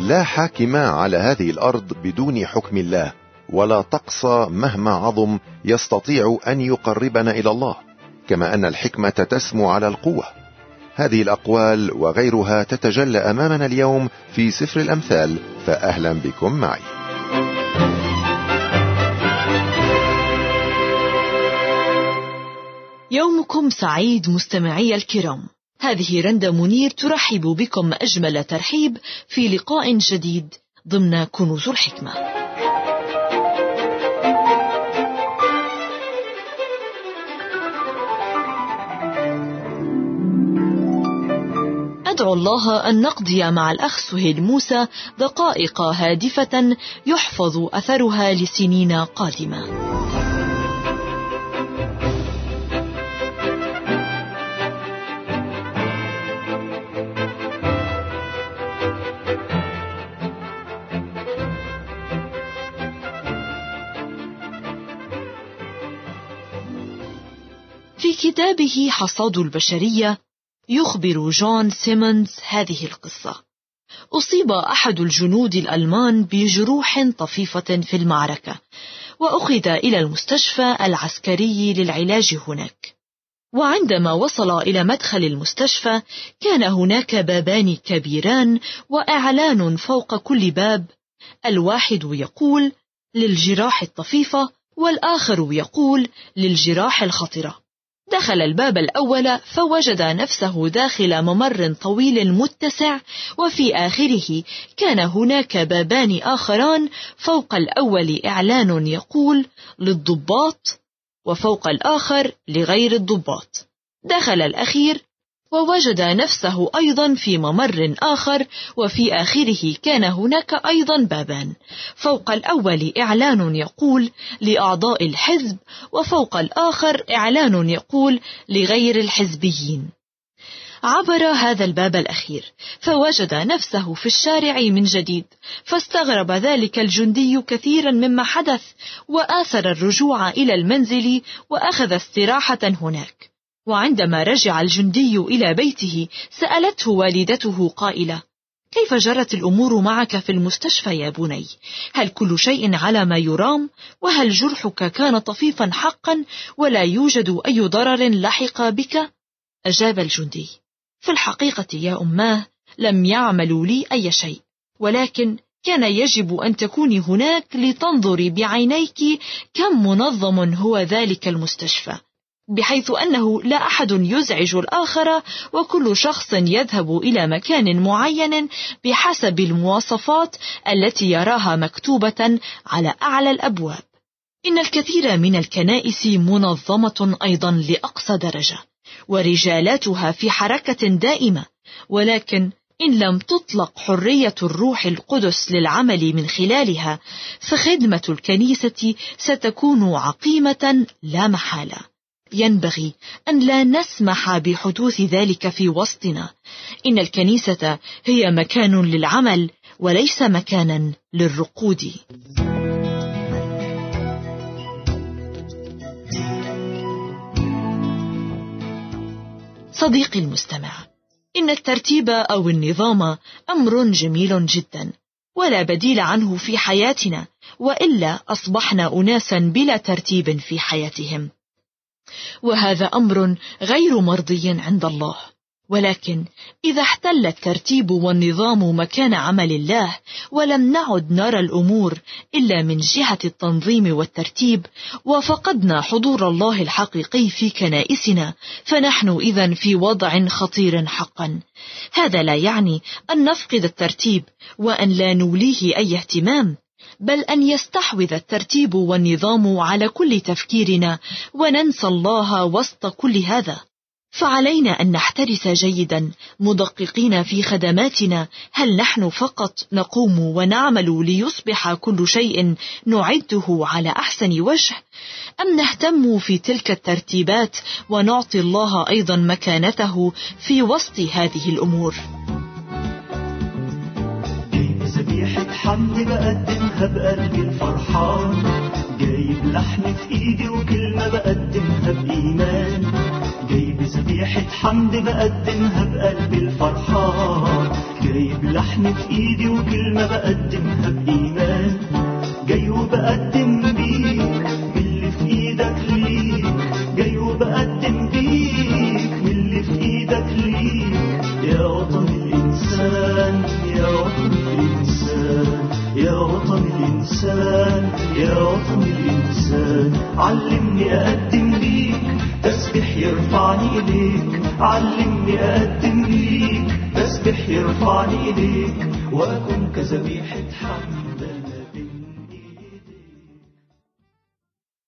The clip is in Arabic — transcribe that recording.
لا حاكم على هذه الأرض بدون حكم الله، ولا طقس مهما عظم يستطيع أن يقربنا إلى الله، كما أن الحكمة تسمو على القوة. هذه الأقوال وغيرها تتجلى أمامنا اليوم في سفر الأمثال، فأهلا بكم معي. يومكم سعيد مستمعي الكرام. هذه رندا منير ترحب بكم أجمل ترحيب في لقاء جديد ضمن كنوز الحكمة. أدعو الله أن نقضي مع الأخ سهيل موسى دقائق هادفة يحفظ أثرها لسنين قادمة. في كتابه حصاد البشرية يخبر جون سيمونز هذه القصة. أصيب أحد الجنود الألمان بجروح طفيفة في المعركة، وأخذ إلى المستشفى العسكري للعلاج هناك. وعندما وصل إلى مدخل المستشفى كان هناك بابان كبيران وإعلان فوق كل باب، الواحد يقول للجراح الطفيفة والآخر يقول للجراح الخطرة. دخل الباب الأول فوجد نفسه داخل ممر طويل متسع، وفي آخره كان هناك بابان آخران، فوق الأول إعلان يقول للضباط وفوق الآخر لغير الضباط. دخل الأخير ووجد نفسه أيضا في ممر آخر، وفي آخره كان هناك أيضا بابان، فوق الأول إعلان يقول لأعضاء الحزب وفوق الآخر إعلان يقول لغير الحزبيين. عبر هذا الباب الأخير فوجد نفسه في الشارع من جديد، فاستغرب ذلك الجندي كثيرا مما حدث، وآثر الرجوع إلى المنزل وأخذ استراحة هناك. وعندما رجع الجندي إلى بيته سألته والدته قائلة: كيف جرت الأمور معك في المستشفى يا بني؟ هل كل شيء على ما يرام؟ وهل جرحك كان طفيفا حقا ولا يوجد أي ضرر لحق بك؟ أجاب الجندي: في الحقيقة يا أماه لم يعملوا لي أي شيء، ولكن كان يجب أن تكوني هناك لتنظري بعينيك كم منظم هو ذلك المستشفى، بحيث أنه لا أحد يزعج الآخر، وكل شخص يذهب إلى مكان معين بحسب المواصفات التي يراها مكتوبة على أعلى الأبواب. إن الكثير من الكنائس منظمة أيضا لأقصى درجة، ورجالاتها في حركة دائمة، ولكن إن لم تطلق حرية الروح القدس للعمل من خلالها، فخدمة الكنيسة ستكون عقيمة لا محالة. ينبغي أن لا نسمح بحدوث ذلك في وسطنا. إن الكنيسة هي مكان للعمل وليس مكانا للرقود. صديقي المستمع، إن الترتيب أو النظام أمر جميل جدا ولا بديل عنه في حياتنا، وإلا أصبحنا أناسا بلا ترتيب في حياتهم، وهذا أمر غير مرضي عند الله. ولكن إذا احتل الترتيب والنظام مكان عمل الله، ولم نعد نرى الأمور إلا من جهة التنظيم والترتيب، وفقدنا حضور الله الحقيقي في كنائسنا، فنحن إذن في وضع خطير حقا. هذا لا يعني أن نفقد الترتيب وأن لا نوليه أي اهتمام، بل أن يستحوذ الترتيب والنظام على كل تفكيرنا وننسى الله وسط كل هذا. فعلينا أن نحترس جيدا مدققين في خدماتنا، هل نحن فقط نقوم ونعمل ليصبح كل شيء نعده على أحسن وجه، أم نهتم في تلك الترتيبات ونعطي الله أيضا مكانته في وسط هذه الأمور؟ ذبيحة حمد بقدمها بقلبي الفرحان، جايب لحم في ايدي وكلمة بقدمها بإيمان، جايب ذبيحة حمد بقدمها بقلبي الفرحان، جايب لحن في ايدي وكلمة بقدمها بإيمان، جاي وبقدم بيك من اللي في ايدك ليك، جاي وبقدم بيك من اللي في ايدك ليك. يا وطن الإنسان يا وطن الإنسان يا وطن الإنسان يا وطن الإنسان، علمني أقدم ليك تسبح يرفعني إليك، علمني أقدم ليك تسبح يرفعني إليك، وأكون كذبيحة حمد.